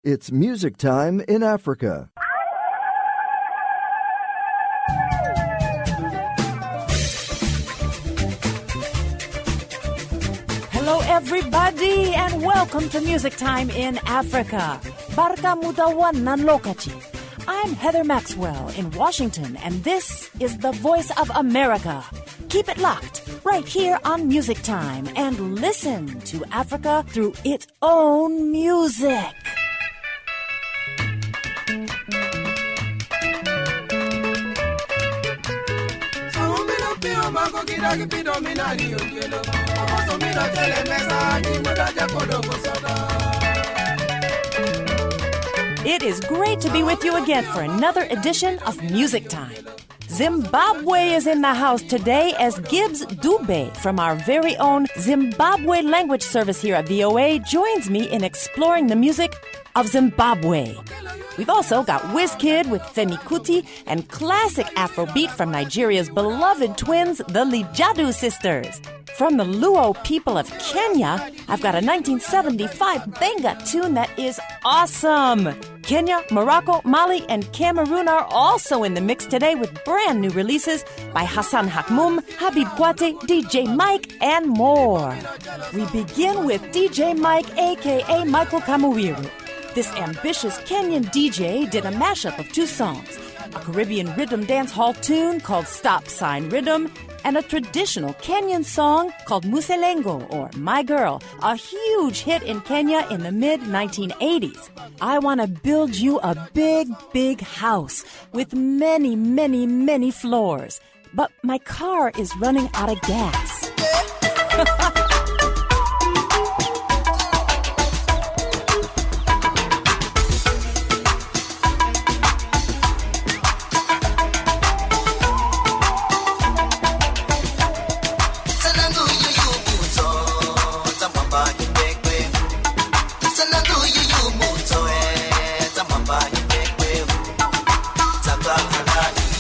It's music time in Africa. Hello everybody and welcome to Music Time in Africa. Barka mutawan ng lokaci. I'm Heather Maxwell in Washington and this is the Voice of America. Keep it locked right here on Music Time and listen to Africa through its own music. It is great to be with you again for another edition of Music Time. Zimbabwe is in the house today as Gibbs Dube from our very own Zimbabwe language service here at VOA joins me in exploring the music of Zimbabwe. We've also got WizKid with Femi Kuti and classic Afrobeat from Nigeria's beloved twins, the Lijadu Sisters. From the Luo people of Kenya, I've got a 1975 benga tune that is awesome. Kenya, Morocco, Mali, and Cameroon are also in the mix today with brand new releases by Hassan Hakmoum, Habib Kwate, DJ Mike, and more. We begin with DJ Mike, a.k.a. Michael Kamuwiru. This ambitious Kenyan DJ did a mashup of two songs, a Caribbean rhythm dance hall tune called Stop Sign Rhythm, and a traditional Kenyan song called Muselengo, or My Girl, a huge hit in Kenya in the mid-1980s. I want to build you a big, big house with many, many, many floors. But my car is running out of gas.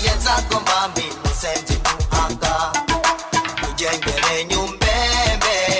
Ujengere nyumbembe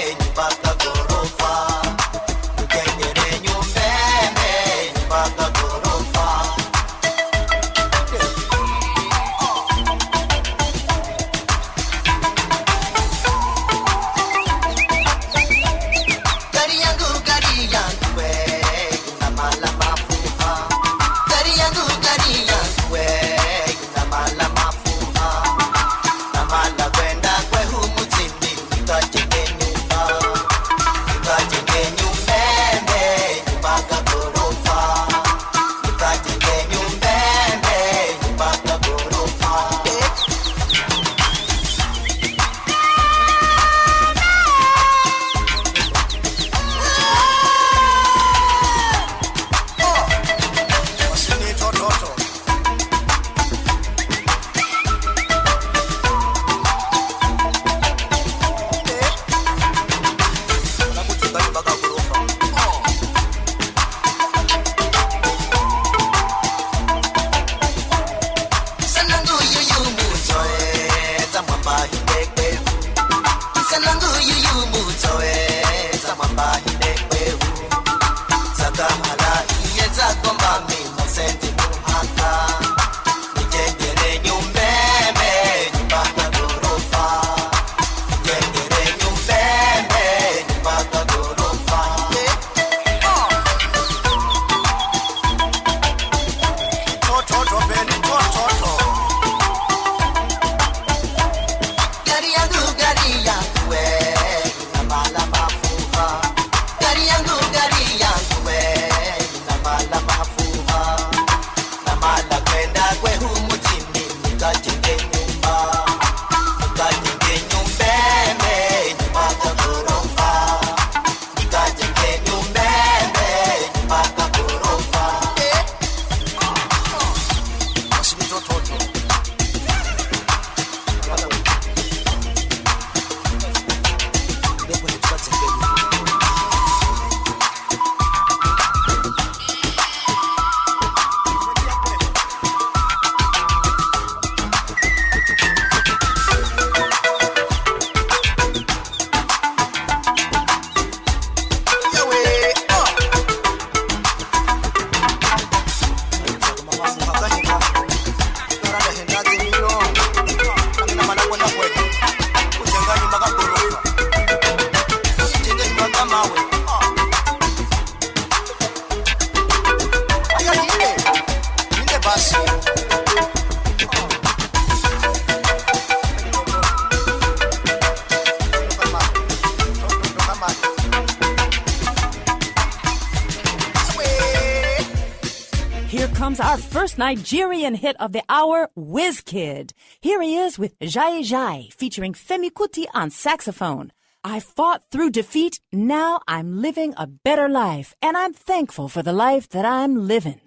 here comes our first Nigerian hit of the hour, Wizkid. Here he is with Jai Jai, featuring Femi Kuti on saxophone. I fought through defeat, now I'm living a better life, and I'm thankful for the life that I'm living.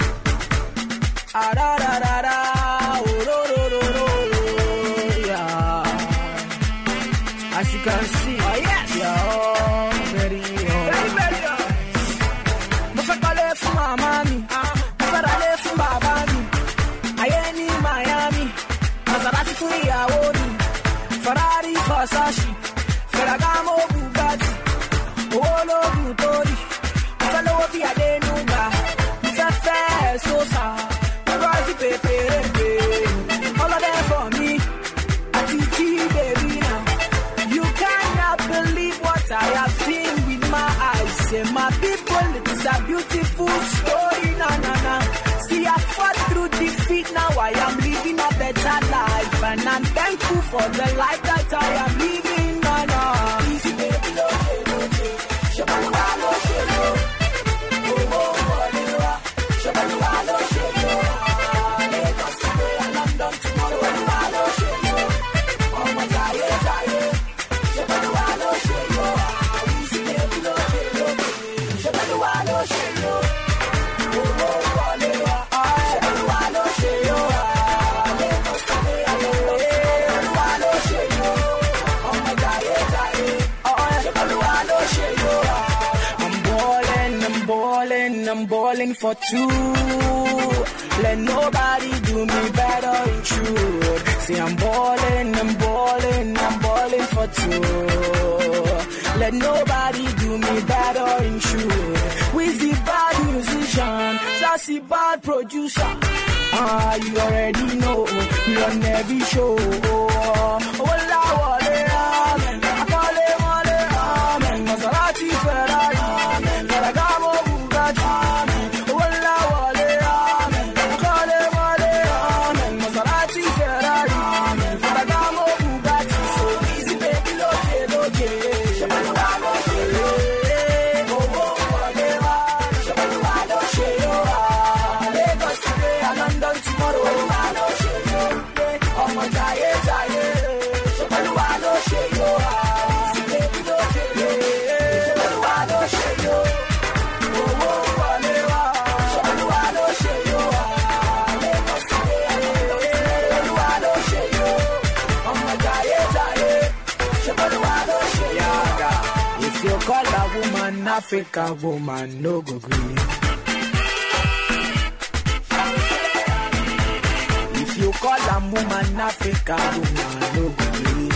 As you can see, oh yes, yeah, very, very Mufakale from my mommy, Mufakale from my mommy. I ain't in Miami, Maserati for Yawoni, Ferrari Versace, Ferragamo Bugatti, Olo Butori, Mufalo Via de Nuga, Mufafe Sosa, Mufazi Pepe, all of them for me, Atiti baby now. You cannot believe what I have seen with my eyes. Say my people, it is a beautiful story, na na na. See, I fought through defeat, now I am living a better life, and I'm thankful for the life that I am living, na na. Easy baby, no, Shabalwa, no, Shelo. Oh, oh, Walewa, Shabalwa, no, Shelo. Lagos today and London tomorrow, Shabalwa, no, Shelo. Oh, my God, yeah. I'm balling for two. Let nobody do me better in truth. See, I'm balling for two. Let nobody do me better in truth. With the bad musician, sassy bad producer. You already know, we on every show. Walla wale, amen. Akale wale, amen. Maserati Ferrari, amen. Ferragamo Bugatti, amen. Walla wale, amen. Akale wale, amen. Maserati Ferrari, amen. Ferragamo Bugatti. So easy, baby, loke. Shabalwa, loke. Oh, whatever. Shabalwa, loke. Lagos today and London tomorrow. Oh, my Jaye. Shabalwa, loke. Easy, baby, loke. Shabalwa, loke. Oh, whatever. Shabalwa, loke. Lagos today and London tomorrow. Oh, my Jaye. Shabalwa, loke. If you call a woman Africa woman, no go green. If you call a woman Africa woman, no go green.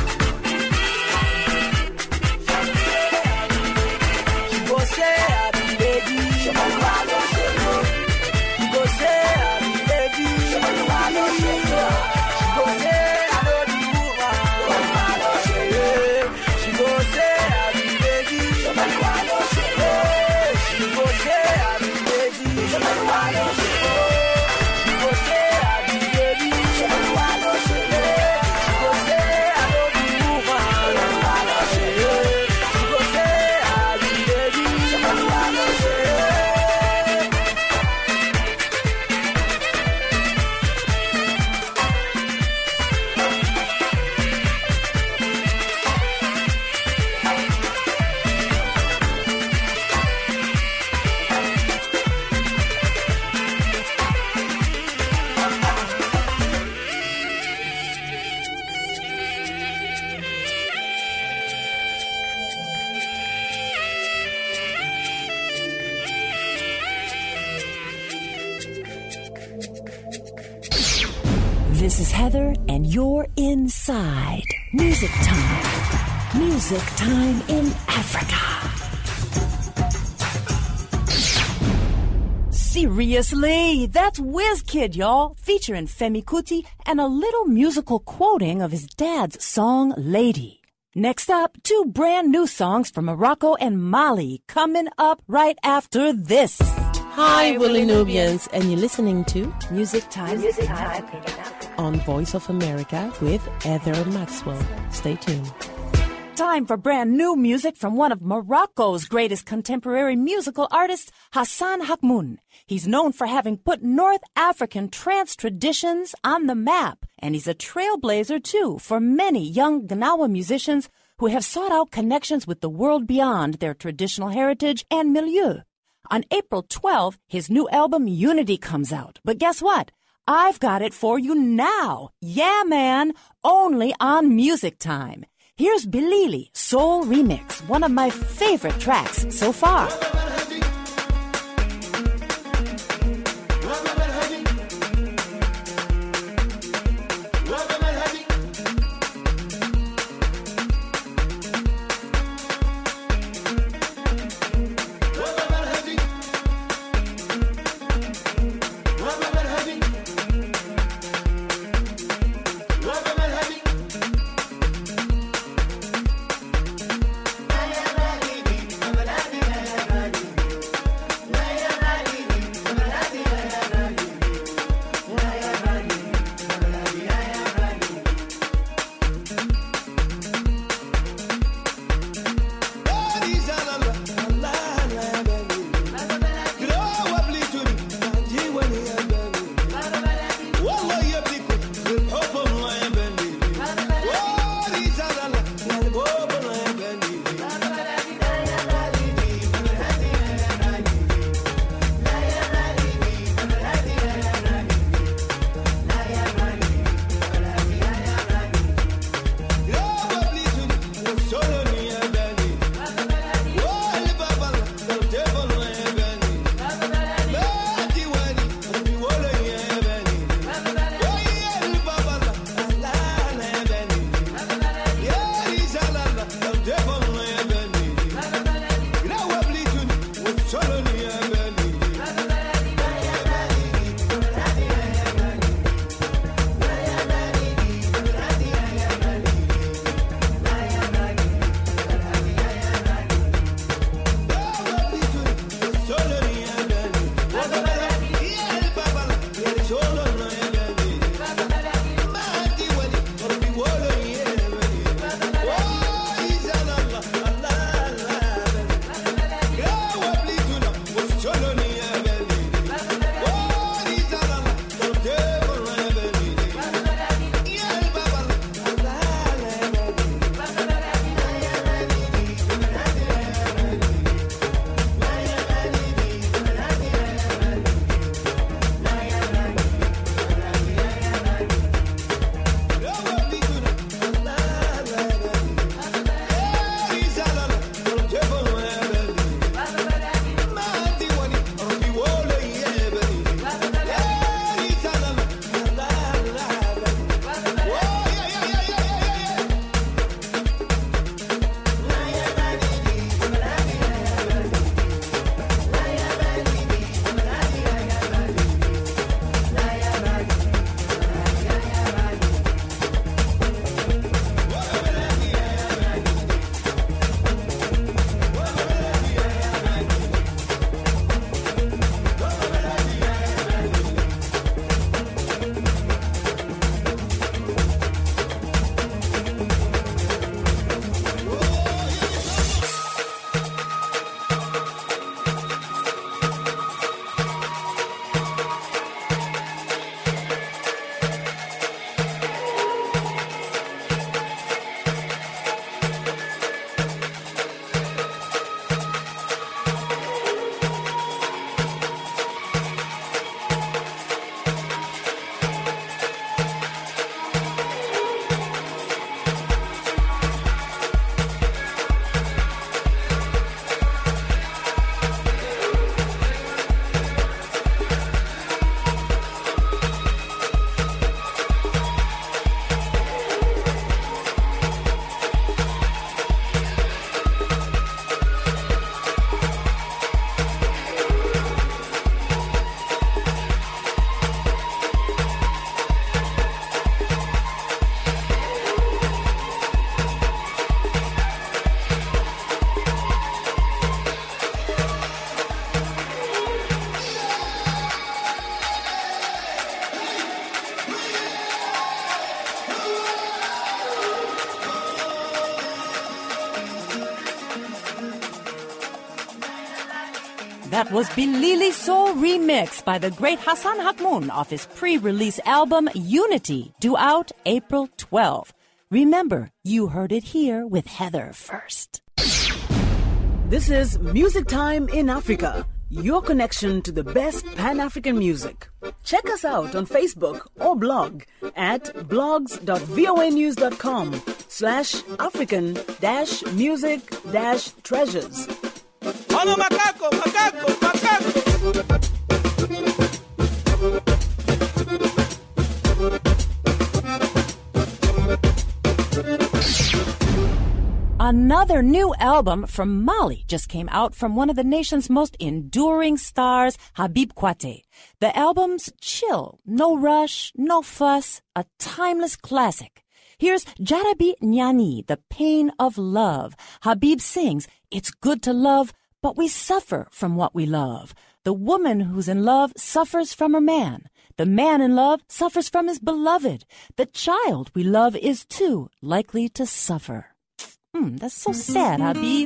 She go say I be lady, Shabalwa, loke. She go say I be lady, Shabalwa, loke. She go say I know the woman, Shabalwa, loke. She go say I be lady, Shabalwa, loke. She go say I be lady, Shabalwa, loke. She go say I be lady, Shabalwa, loke. She go say I know the woman, Shabalwa, loke. She go say I be lady, Shabalwa, loke. This is Heather, and you're inside Music Time. Music Time in Africa. Seriously, that's Wizkid, y'all, featuring Femi Kuti and a little musical quoting of his dad's song, Lady. Next up, two brand new songs from Morocco and Mali coming up right after this. Hi, Willie Nubians, and you're listening to Music Time on Voice of America with Heather Maxwell. Stay tuned. time for brand new music from one of Morocco's greatest contemporary musical artists, Hassan Hakmoun. He's known for having put North African trance traditions on the map, and he's a trailblazer, too, for many young Gnawa musicians who have sought out connections with the world beyond their traditional heritage and milieu. On April 12th, his new album Unity comes out. But guess what? I've got it for you now. Yeah, man, only on Music Time. Here's Bilili, Soul Remix, one of my favorite tracks so far. That was Bilili Soul remix by the great Hassan Hakmoun off his pre-release album Unity, due out April 12. Remember, you heard it here with Heather first. This is Music Time in Africa, your connection to the best Pan-African music. Check us out on Facebook or blog at blogs.voanews.com/African-music-treasures. Hola, macaco, macaco, macaco. Another new album from Mali just came out from one of the nation's most enduring stars, Habib Kwaté. The album's chill, no rush, no fuss, a timeless classic. Here's Jarabi Nyani, The Pain of Love. Habib sings, "It's good to love, but we suffer from what we love. The woman who's in love suffers from her man. The man in love suffers from his beloved. The child we love is too likely to suffer." That's so sad, Habib.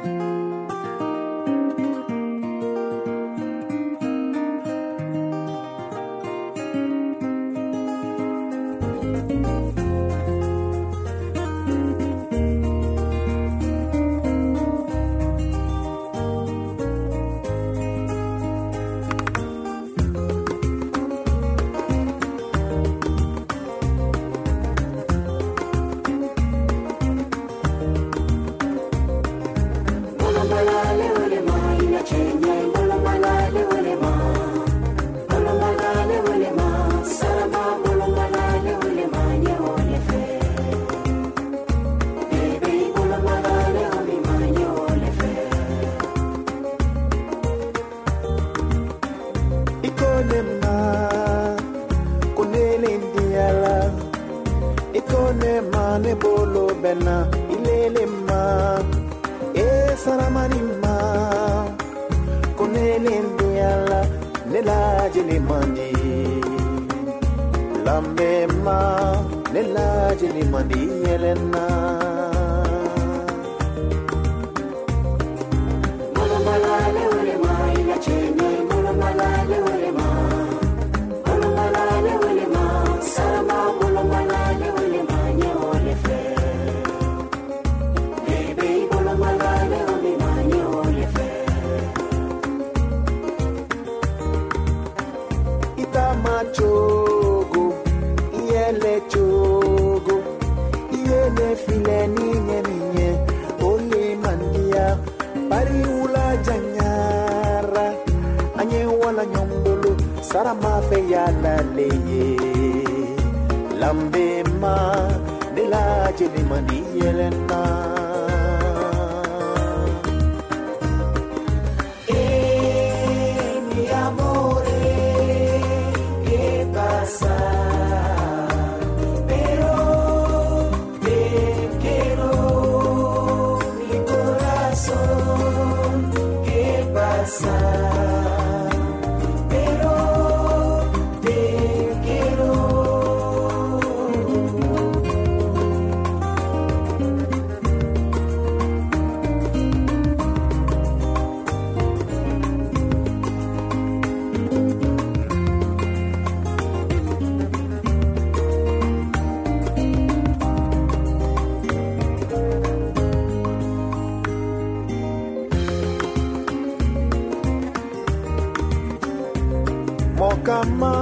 Mokama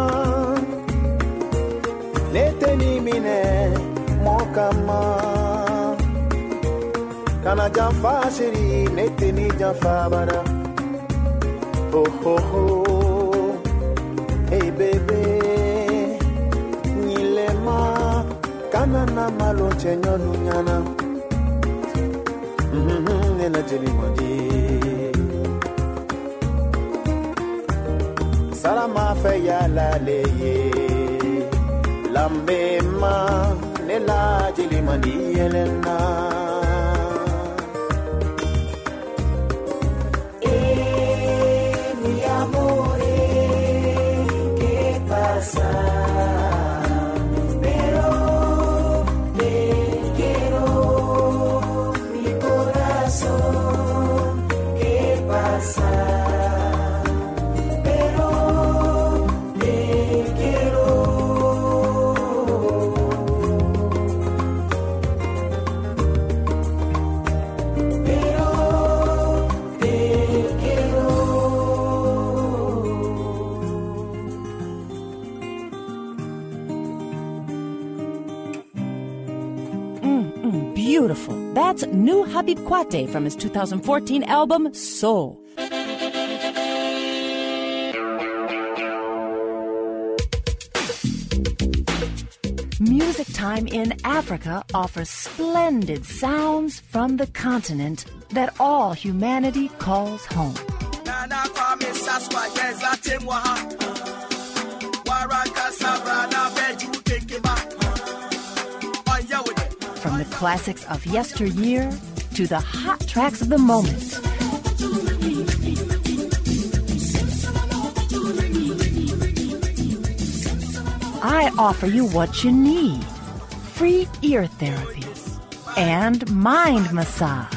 neteni mine mokama kana jafa shiri neteni jafa bara oh ho ho hey baby nilema kana na malo chenyo dunyana nena jeli mandi Salama fe ya la leye lambe ma ne la jeli mandi elena mi amore que pasa pero te quiero mi corazón que pasa beautiful. That's new Habib Kwate from his 2014 album, Soul. Music Time in Africa offers splendid sounds from the continent that all humanity calls home. From the classics of yesteryear to the hot tracks of the moment. I offer you what you need. Free ear therapy and mind massage.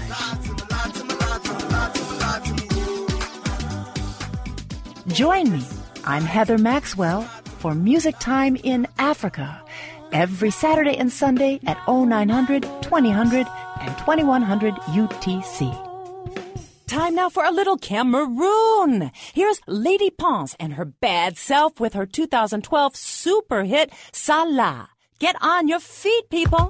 Join me. I'm Heather Maxwell for Music Time in Africa every Saturday and Sunday at 0900, 2000, and 2100 UTC. Time now for a little Cameroon. Here's Lady Ponce and her bad self with her 2012 super hit, Salah. Get on your feet, people.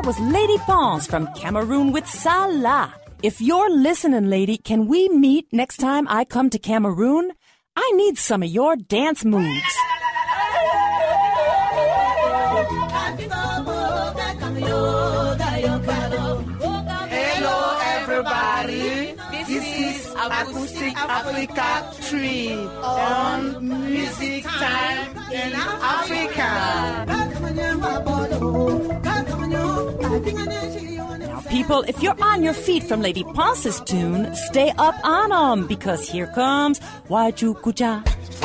was Lady Ponce from Cameroon with Salah. If you're listening, lady, can we meet next time I come to Cameroon? I need some of your dance moves. Hello, everybody. This is Acoustic Africa 3 on Music Time in Africa. Now, people, if you're on your feet from Lady Ponce's tune, stay up on 'em, because here comes Wajukuja.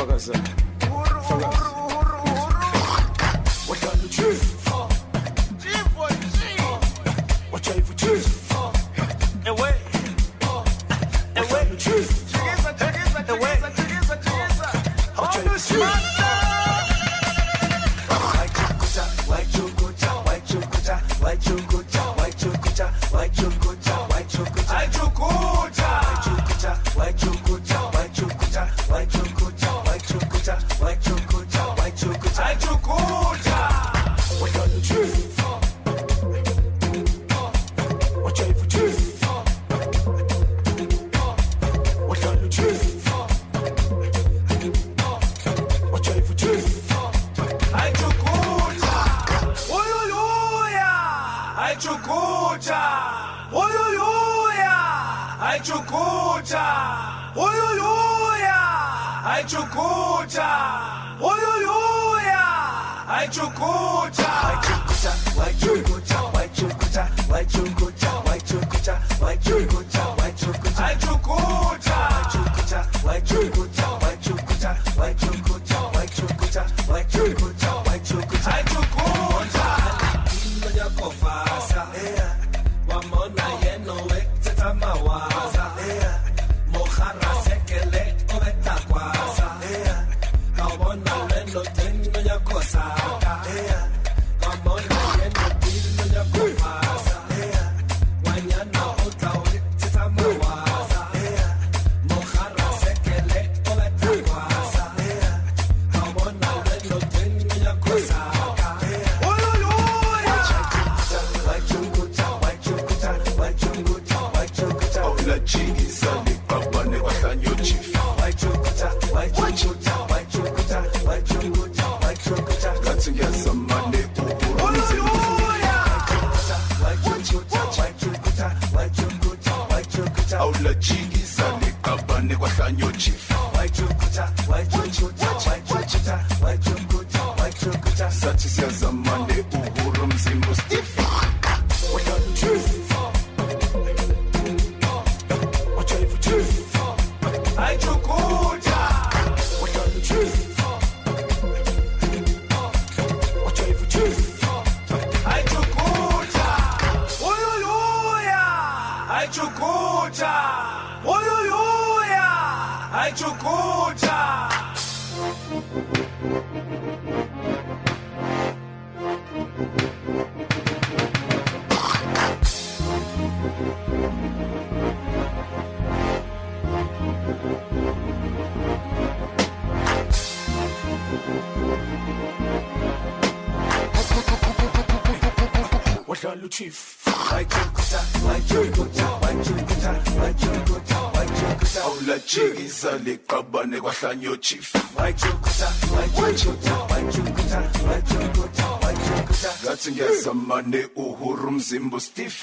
Money, uhuru mzimbo stiff.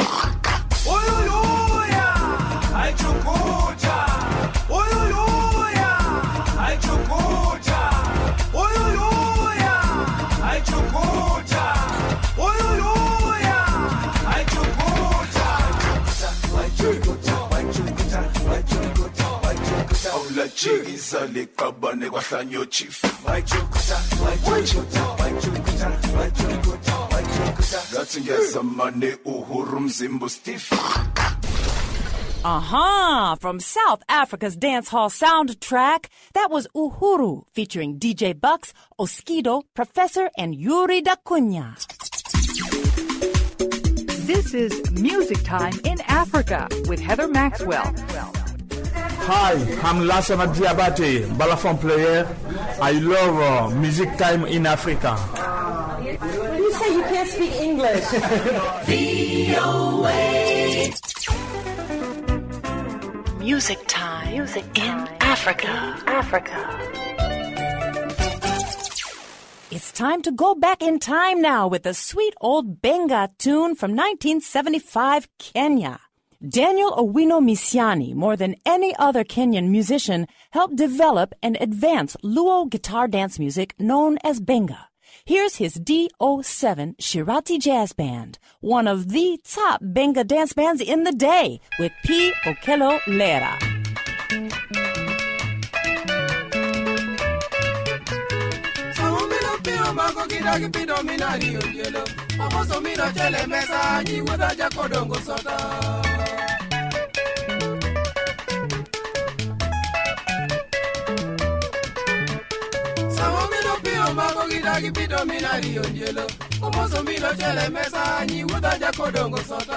Oyuya, aichukuja. Oyuya, aichukuja. Oyuya, aichukuja. Oyuya, aichukuja. Aula chigiza likabane kwahlanyo chief. That's money, uhuru mzimbo stiff. From South Africa's dancehall soundtrack, that was Uhuru, featuring DJ Bucks, Oskido, Professor, and Yuri da Cunha. This is Music Time in Africa with Heather Maxwell. Hi, I'm Lassana Diabate, balafon player. I love Music Time in Africa. You say you can't speak English. Music time in Africa. It's time to go back in time now with the sweet old Benga tune from 1975 Kenya. Daniel Owino Misiani, more than any other Kenyan musician, helped develop and advance Luo guitar dance music known as Benga. Here's his D07 Shirati Jazz Band, one of the top Benga dance bands in the day, with P. Okello Lera. Mago gidagi pido minari onjelo Omoso milo chele mesa Nyi wuda jako dongo sota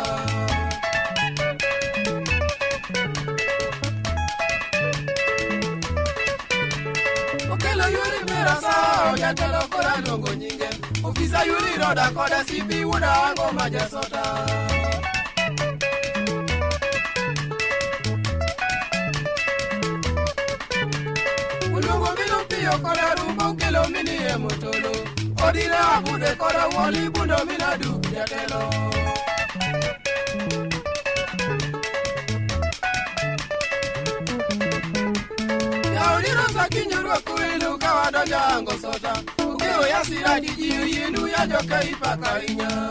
Okelo yuri mera sao Yantelo kora dongo nyinge Ofisa yuri roda koda sipi wuda ango maja sota Kora rumbo kelo mini e motolo Odira abude kora woli bundo mina du jatelo Ya odira sakinyo kuilu kawado jango sota Ukeo ya siradi jiu yinu ya joka ipakarinya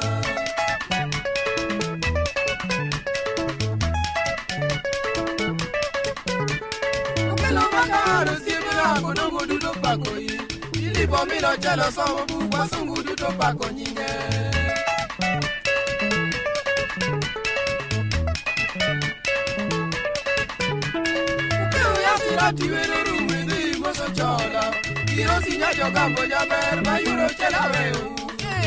Ukelo makaru Ako dongo dudo pako yi Ilipo milo chelo somo bukwa sungu dudo pako nyinge Ukeo ya sirati welo rumwidi moso chola Kiro sinya jogambo jaber mayuro chela weu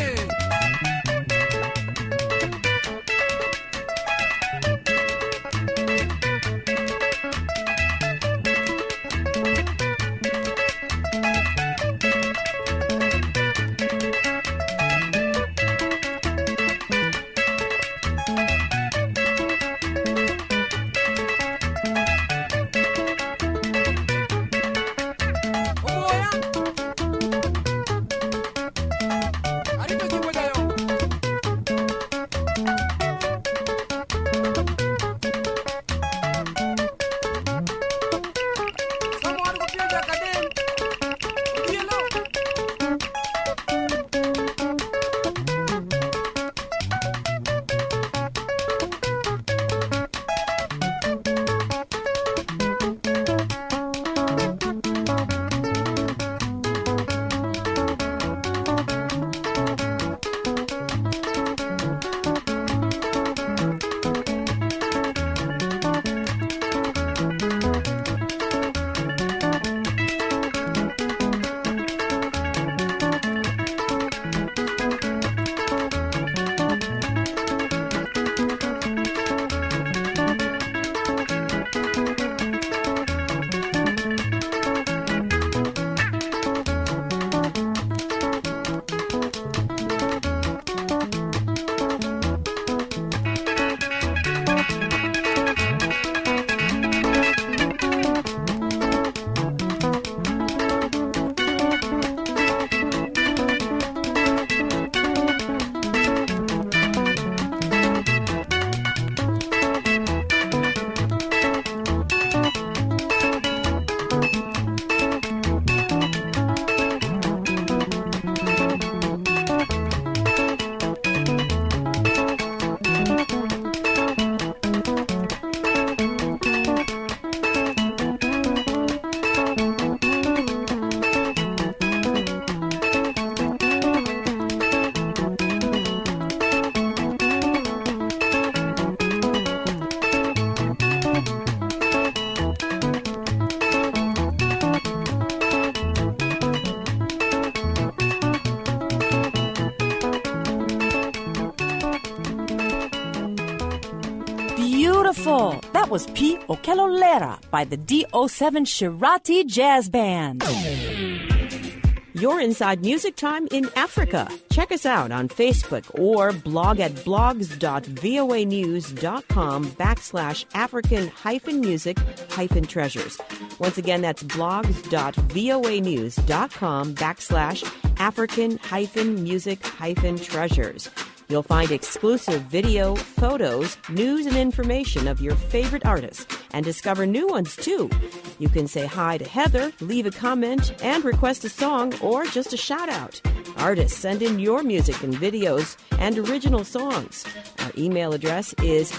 Beautiful. That was P. Okello Lera by the D07 Shirati Jazz Band. You're inside Music Time in Africa. Check us out on Facebook or blog at blogs.voanews.com/African-music-treasures. Once again, that's blogs.voanews.com/African-music-treasures. You'll find exclusive video, photos, news, and information of your favorite artists and discover new ones, too. You can say hi to Heather, leave a comment, and request a song or just a shout-out. Artists, send in your music and videos and original songs. Our email address is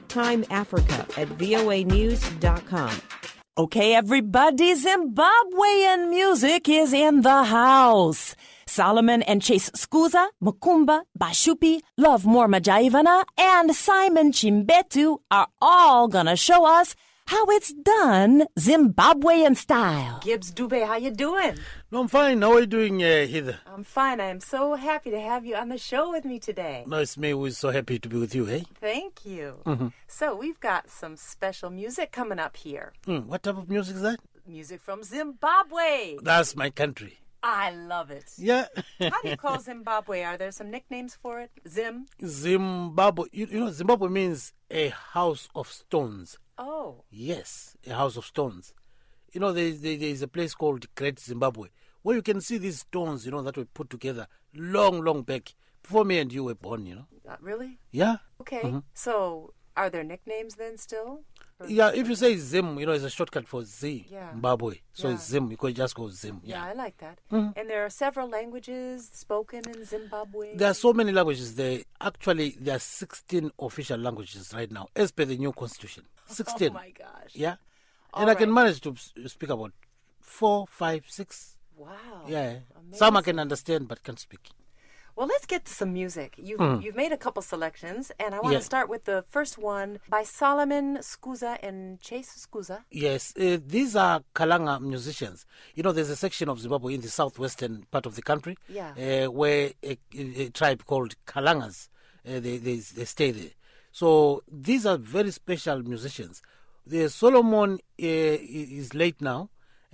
musictimeafrica@voanews.com. Okay, everybody, Zimbabwean music is in the house. Solomon and Chase Skuza, Makumba, Bashupi, Love More Majaivana, and Simon Chimbetu are all gonna show us how it's done Zimbabwean style. Gibbs Dube, how you doing? No, I'm fine. How are you doing, Heather? I'm fine. I am so happy to have you on the show with me today. No, it's me who is so happy to be with you, eh? Thank you. Mm-hmm. So we've got some special music coming up here. What type of music is that? Music from Zimbabwe. That's my country. I love it. Yeah. How do you call Zimbabwe? Are there some nicknames for it? Zimbabwe. You know, Zimbabwe means a house of stones. Oh. Yes, a house of stones. You know, there's a place called Great Zimbabwe where you can see these stones, you know, that were put together long back before me and you were born, you know. Really? Yeah. Okay. Mm-hmm. So are there nicknames then still? Yeah, if you say Zim, you know, it's a shortcut for Zimbabwe. So Yeah. it's Zim. You could just go Zim. Yeah, I like that. Mhm. And there are several languages spoken in Zimbabwe. There are so many languages there. Actually, there are 16 official languages right now, as per the new constitution. 16. Oh, my gosh. Yeah. All And I can right. manage to speak about 4, 5, 6. Wow. Yeah. Amazing. Some I can understand but can't speak. Well, let's get to some music. You've made a couple selections, and I want Yeah. to start with the first one by Solomon Skuza and Chase Skuza. Yes, these are Kalanga musicians. You know, there's a section of Zimbabwe in the southwestern part of the country where a tribe called Kalangas, they stay there. So these are very special musicians. The Solomon is late now.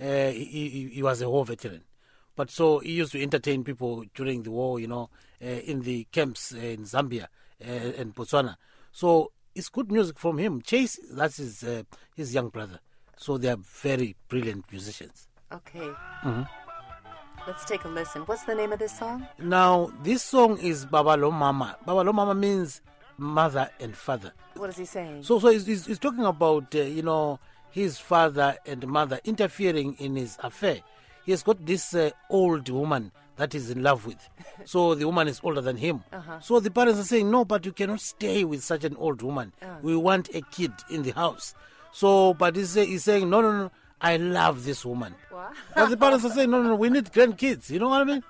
He was a war veteran. But so he used to entertain people during the war, you know, in the camps in Zambia and Botswana. So it's good music from him. Chase, that's his young brother. So they are very brilliant musicians. Okay. Mm-hmm. Let's take a listen. What's the name of this song? Now, this song is Babalo Mama. Babalo Mama means mother and father. What is he saying? So he's talking about, you know, his father and mother interfering in his affair. He has got this old woman that he's in love with. So the woman is older than him. So the parents are saying, no, but you cannot stay with such an old woman. We want a kid in the house. So, but he's saying, no, I love this woman. Wow. But the parents are saying, no, we need grandkids. You know what I mean?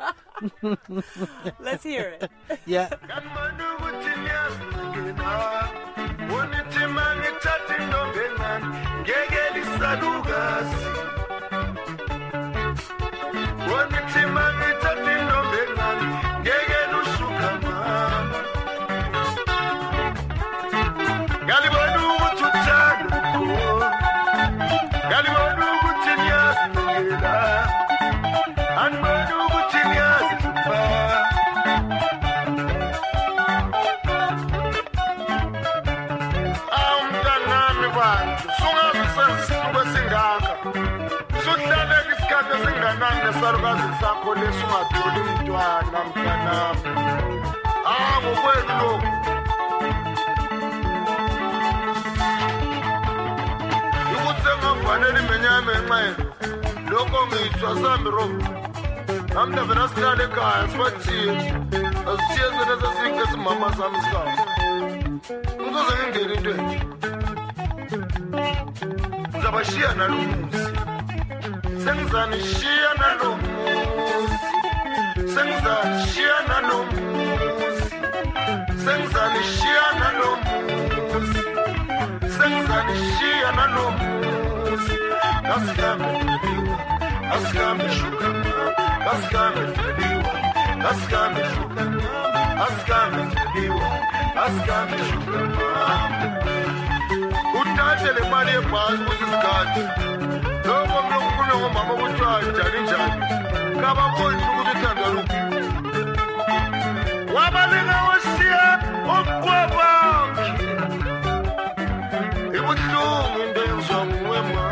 Let's hear it. Yeah. Salukazi sakho lesungatholi umntwana mntanami ngokwenu lokhu ukuthi sengafanele imenyame enxele lokho ngiyithwa sami ro namna vena sihlale ekhaya sibathiye asithiye zona sesinke simama sami sikhawu ngizoze ngingene into enje ngizabashiya nalo muzi Sengizanishia nalo muzi Sengizanishia nalo muzi Sengizanishia nalo muzi Sengizanishia nalo muzi Asikambe tadiwa Asikambe shuka Asikambe tadiwa Asikambe shuka Asikambe tadiwa Asikambe shuka Uthathe le mali yebhasi kusisikhathi Lokho mlokufuna ngomama ukuthi njani kababoni ukuthi thanda luphi wabaleka wasiya okwabakhe ibuhlungu into yenzwa nguwe ma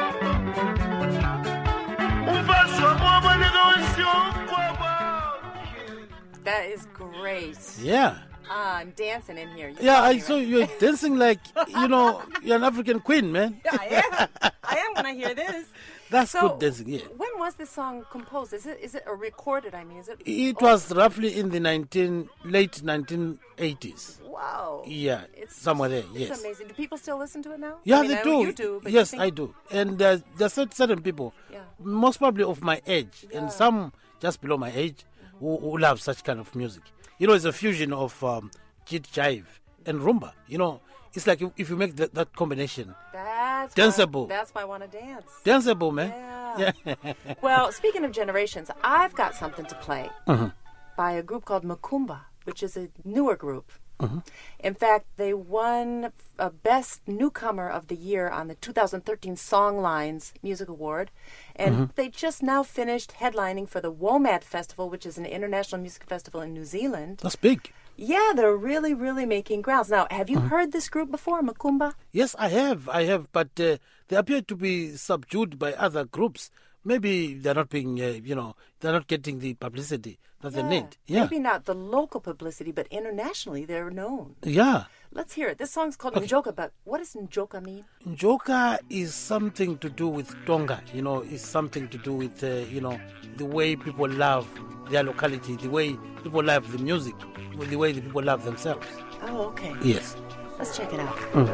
umfazi wami wabaleka wasiya okwabakhe. That is great. Yeah. I'm dancing in here. Yeah, I saw you're dancing like, you're an African queen, man. Yeah, I am when I hear this. That's So, good dancing, yeah. When was this song composed? Is it or recorded? I mean, is it? It was roughly in the late 1980s. Wow. Yeah, somewhere there, yes. It's amazing. Do people still listen to it now? Yeah, I mean, they I do. know you do. But Yes, you think... I do. And there's certain people, most probably of my age, and some just below my age, who love such kind of music. It's a fusion of jit jive and rumba. It's like if you make that combination. That's danceable. That's why I want to dance. Danceable, man. Yeah. Well, speaking of generations, I've got something to play by a group called Makumba, which is a newer group. In fact, they won a Best Newcomer of the Year on the 2013 Songlines Music Award. And they just now finished headlining for the WOMAD Festival, which is an international music festival in New Zealand. That's big. Yeah, they're really, really making grounds. Now, have you heard this group before, Makumba? Yes, I have, but they appear to be subdued by other groups. Maybe they're not being, they're not getting the publicity that they need. Yeah. Maybe not the local publicity, but internationally they're known. Yeah. Let's hear it. This song's called Njoka, but what does Njoka mean? Njoka is something to do with Tonga, it's something to do with, the way people love their locality, the way people love the music, the way the people love themselves. Oh, okay. Yes. Let's check it out.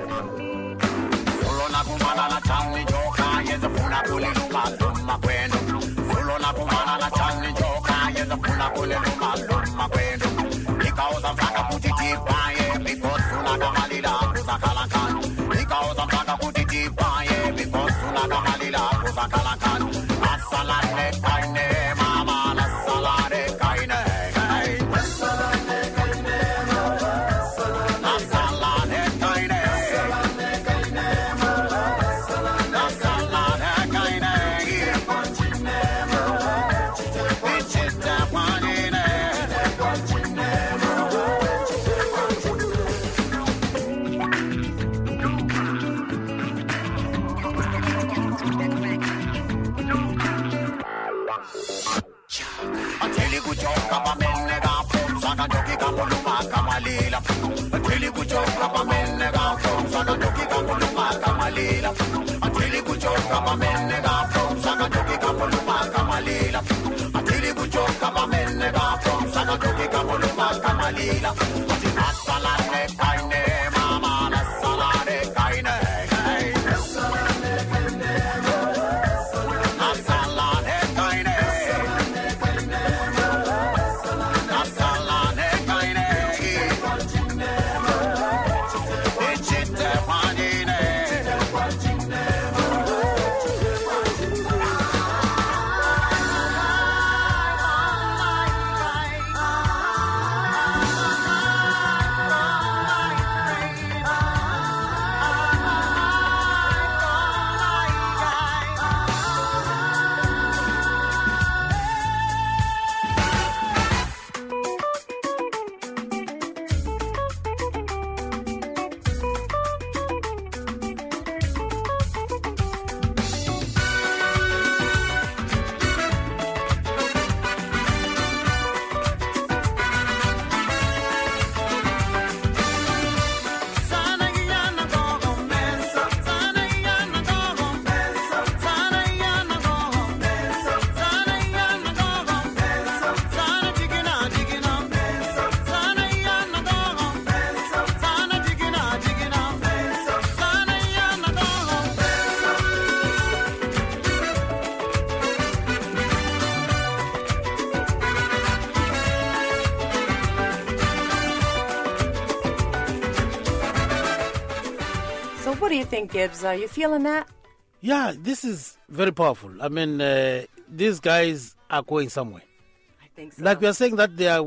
What do you think, Gibbs? Are you feeling that? Yeah, this is very powerful. I mean, these guys are going somewhere. I think so. Like we are saying that they are,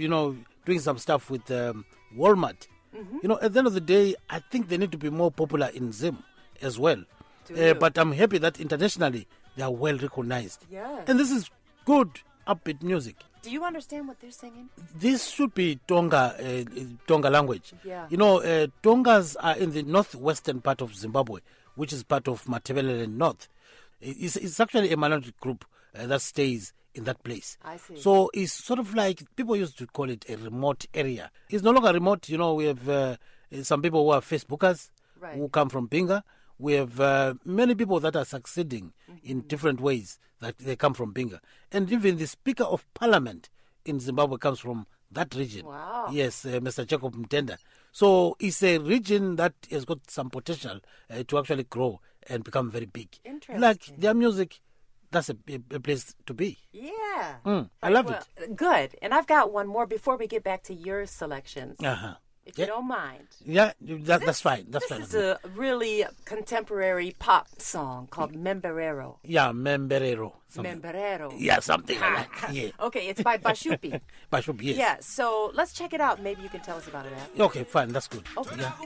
doing some stuff with Walmart. At the end of the day, I think they need to be more popular in Zim as well. But I'm happy that internationally they are well recognized. Yeah. And this is good upbeat music. Do you understand what they're singing? This should be Tonga language. Yeah. You know, Tongas are in the northwestern part of Zimbabwe, which is part of Matabeleland North. It's actually a minority group that stays in that place. I see. So it's sort of like, people used to call it a remote area. It's no longer remote. You know, we have some people who are Facebookers, right, who come from Pinga. We have many people that are succeeding in different ways, that they come from Pinga. And even the Speaker of Parliament in Zimbabwe comes from that region. Wow. Yes, Mr. Jacob Mtenda. So it's a region that has got some potential to actually grow and become very big. Interesting. Like their music, that's a place to be. Yeah. I love it. Good. And I've got one more before we get back to your selections. Uh-huh. If you don't mind. Yeah, that's fine. That's fine. This is a really contemporary pop song called Memberero. Yeah, Memberero. Memberero. Yeah, something like that. Yeah. Okay, it's by Bashupi. Bashupi, yes. Yeah, so let's check it out. Maybe you can tell us about it after. Okay, fine. That's good. Okay. Yeah.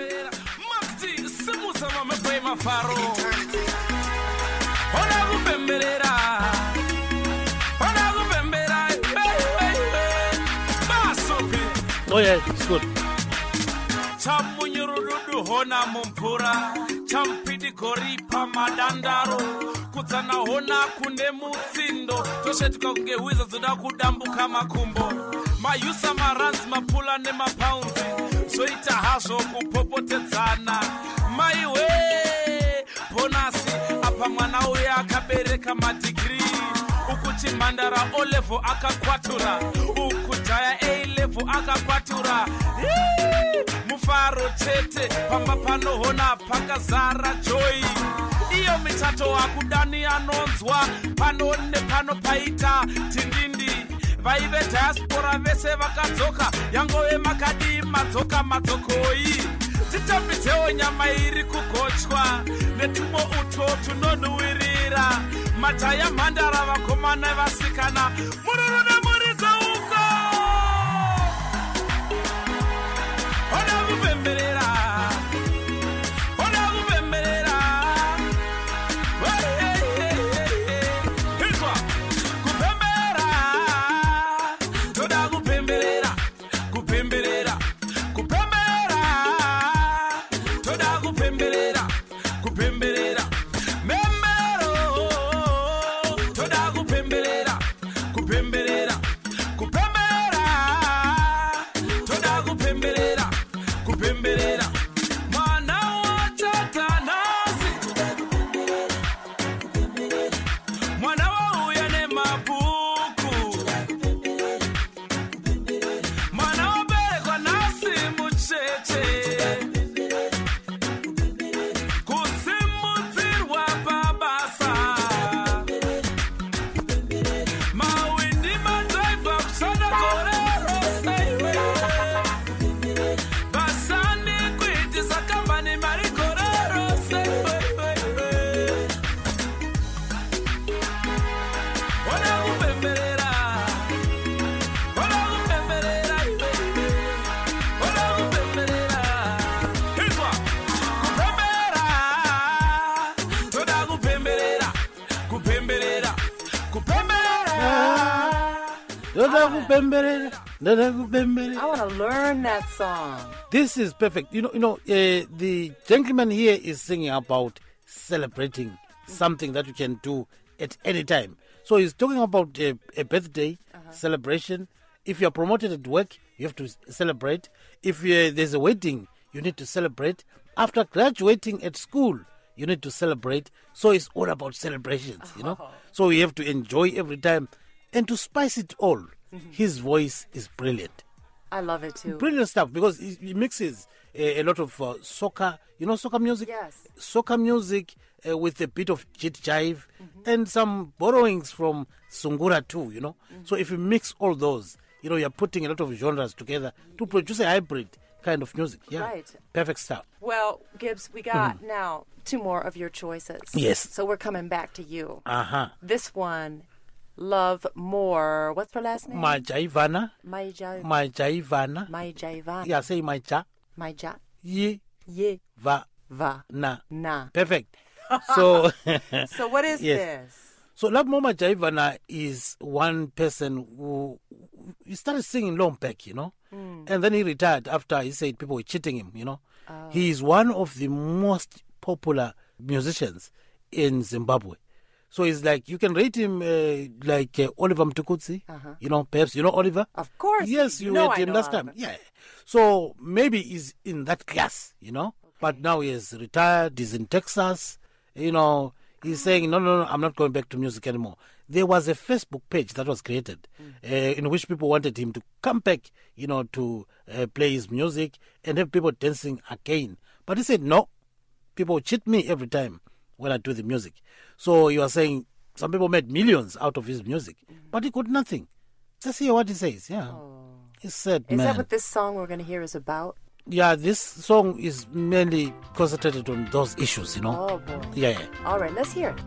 Oh, yeah, it's good. Chamunyurudu hona mumpura champidi goripa madandaro kudzana hona kune mutsindo toshetuka kunge hwiza dzoda kudambuka makumbo mayusa maranzi mapula nemapaunzi zoita hazvo kupopotedzana maiwe bonasi apa mwana uya akabereka madigiri ukuti mandara olevo akakwatura ukudhaya A-level akakwatura mufaro chete pamba panohona pakazara joy iyo mitato akudani anonzwa pano nepano paita tindindi vaive diaspora vese vakadzoka yangove makadi madzoka madzokoi titambidzewo nyama iri kugochwa netumwe uto tunonuwirira majaya mhandara vakomana vasikana mururu nemuridza uko ona kupemberera ona kupemberera izwa kupembera toda kupemberera kupemberera kupembera toda kupemberera kupemberera memero toda kupemberera kupemberera kupembera toda kupemberera kupemberera mwana wa tatanasi mwana wa uya nemabuku mwana wa berekwa nasi mucheche kusimudzirwa pabasa mawindi madhaibva kushanda gorero saiwe basani kuitisa kambani mari gorero saiwe ona kupemberera ona kupemberera ona kupemberera izwa kupembera toda kupemberera kupemberera kupemberera I want to learn that song. This is perfect. You know, the gentleman here is singing about celebrating something that you can do at any time. So he's talking about a birthday celebration. If you're promoted at work, you have to celebrate. If there's a wedding, you need to celebrate. After graduating at school, you need to celebrate. So it's all about celebrations, you know. So you have to enjoy every time. And to spice it all, his voice is brilliant. I love it too. Brilliant stuff, because he mixes a lot of soca, you know, soca music? Yes. Soca music with a bit of jit jive and some borrowings from Sungura too, you know. So if you mix all those, you know, you're putting a lot of genres together to produce a hybrid kind of music. Yeah. Right. Perfect stuff. Well, Gibbs, we got now 2 more of your choices. Yes. So we're coming back to you. Uh-huh. This one, Love More. What's her last name? Majaivana. Majaivana. Yeah, say Maja. Maja. Ye. Va. Na. Na. Perfect. So So what is this? So Labo Majaivana is one person who he started singing long back, and then he retired after he said people were cheating him, He is one of the most popular musicians in Zimbabwe. So it's like you can rate him like Oliver Mtukudzi, perhaps Oliver? Of course. Yes, you heard him last time. Yeah. So maybe he's in that class, But now he has retired, he's in Texas, He's saying, no, I'm not going back to music anymore. There was a Facebook page that was created in which people wanted him to come back, to play his music and have people dancing again. But he said, no, people cheat me every time when I do the music. So you are saying some people made millions out of his music, but he got nothing. Let's hear what he says. Yeah. He said, Is that what this song we're going to hear is about? Yeah, this song is mainly concentrated on those issues, Oh, boy. Yeah. All right, let's hear it.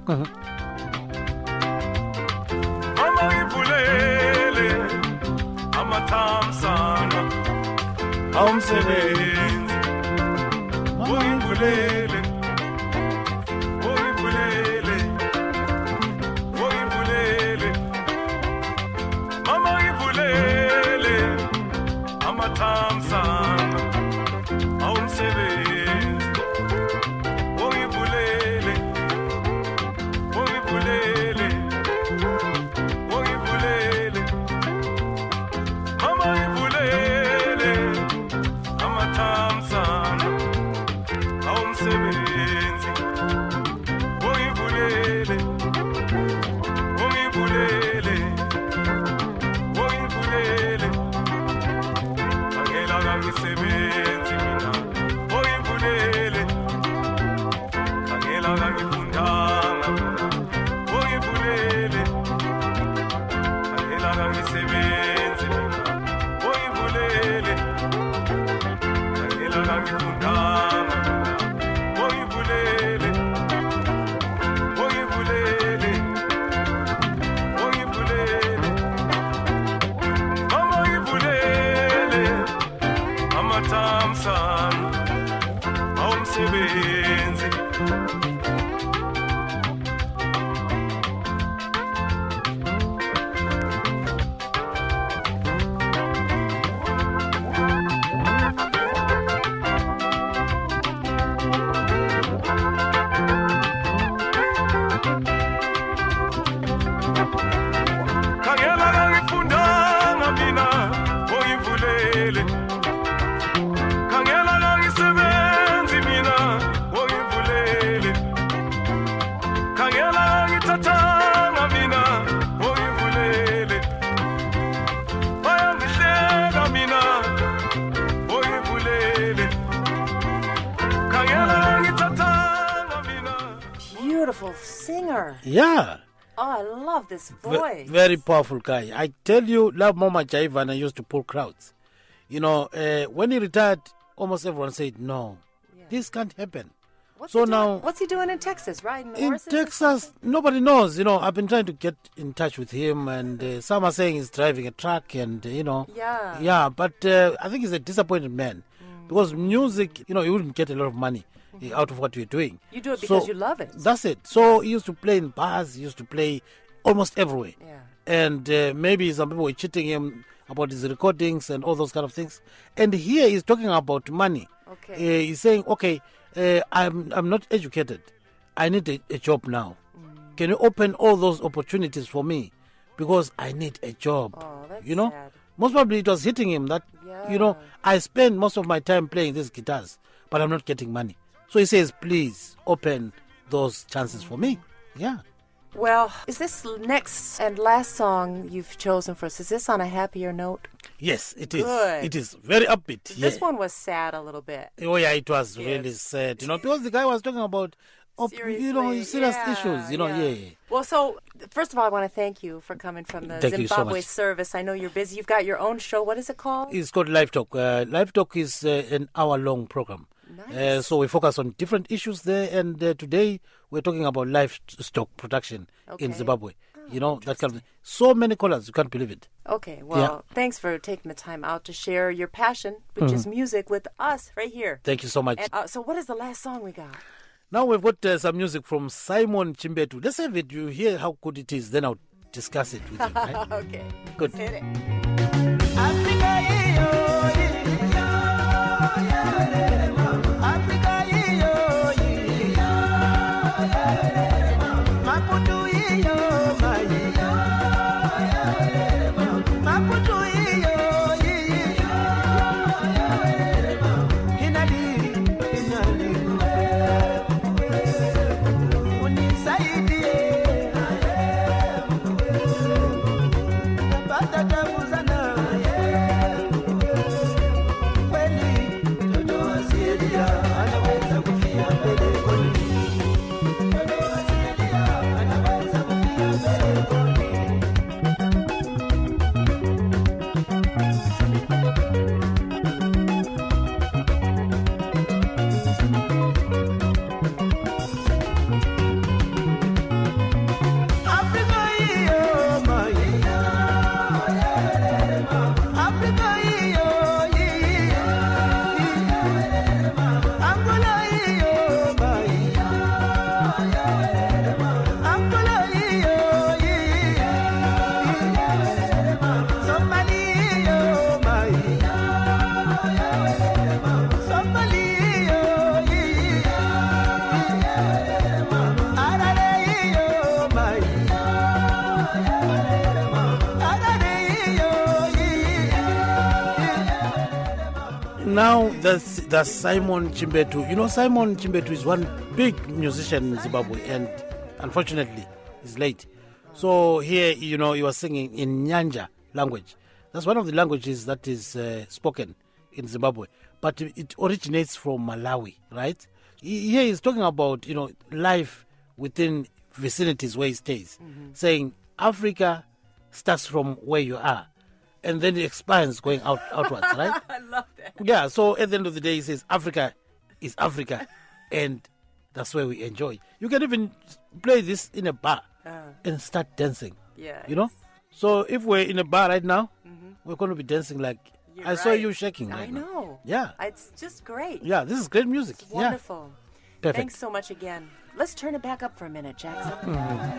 Beautiful singer. Yeah. Oh, I love this voice. Very powerful guy. I tell you, Labo Majaivana used to pull crowds. When he retired, almost everyone said, no, this can't happen. What's he doing in Texas, riding horses? In Texas, nobody knows. I've been trying to get in touch with him, and some are saying he's driving a truck, and, Yeah. Yeah, but I think he's a disappointed man. Because music, you wouldn't get a lot of money out of what you're doing. You do it because you love it. That's it. So he used to play in bars, he used to play almost everywhere. Yeah. And maybe some people were cheating him about his recordings and all those kind of things. And here he's talking about money. Okay. He's saying, okay, I'm not educated. I need a job now. Can you open all those opportunities for me? Because I need a job. Oh, that's sad. Most probably it was hitting him that, I spend most of my time playing these guitars, but I'm not getting money. So he says, please open those chances for me. Yeah. Well, is this next and last song you've chosen for us, is this on a happier note? Yes, it is. Good. It is very upbeat. This one was sad a little bit. Oh, yeah, it was really sad. Because the guy was talking about, serious issues. Yeah. Well, so, first of all, I want to thank you for coming from the Zimbabwe service. I know you're busy. You've got your own show. What is it called? It's called Live Talk. Live Talk is an hour-long program. Nice. So we focus on different issues there, and today we're talking about livestock production in Zimbabwe. That kind of thing. So many callers, you can't believe it. Okay, well, thanks for taking the time out to share your passion, which is music, with us right here. Thank you so much. And, so what is the last song we got? Now we've got some music from Simon Chimbetu. Let's have it. You hear how good it is, then I'll discuss it with you, right? Okay. Good. Let's hit it. Now that's Simon Chimbetu. You know, Simon Chimbetu is one big musician in Zimbabwe, and unfortunately, he's late. So here, you know, he was singing in Nyanja language. That's one of the languages that is spoken in Zimbabwe, but it originates from Malawi, right? Here he's talking about, you know, life within vicinities where he stays, saying Africa starts from where you are, and then it expands going outwards, right? I love that. Yeah, so at the end of the day, he says Africa is Africa, and that's where we enjoy. You can even play this in a bar and start dancing. Yeah. You know? So if we're in a bar right now, we're going to be dancing like, I saw you shaking right I know. now. Yeah. It's just great. Yeah, this is great music. It's wonderful. Yeah. Perfect. Thanks so much again. Let's turn it back up for a minute, Jackson.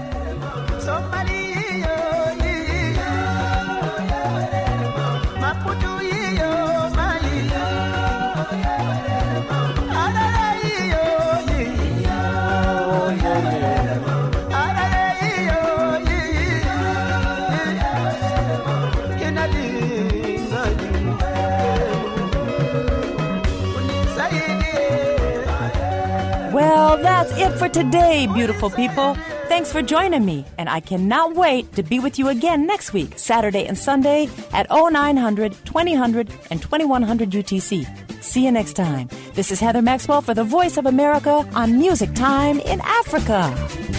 Well, that's it for today, beautiful people. Thanks for joining me, and I cannot wait to be with you again next week, Saturday and Sunday at 0900, 2000, and 2100 UTC. See you next time. This is Heather Maxwell for the Voice of America on Music Time in Africa.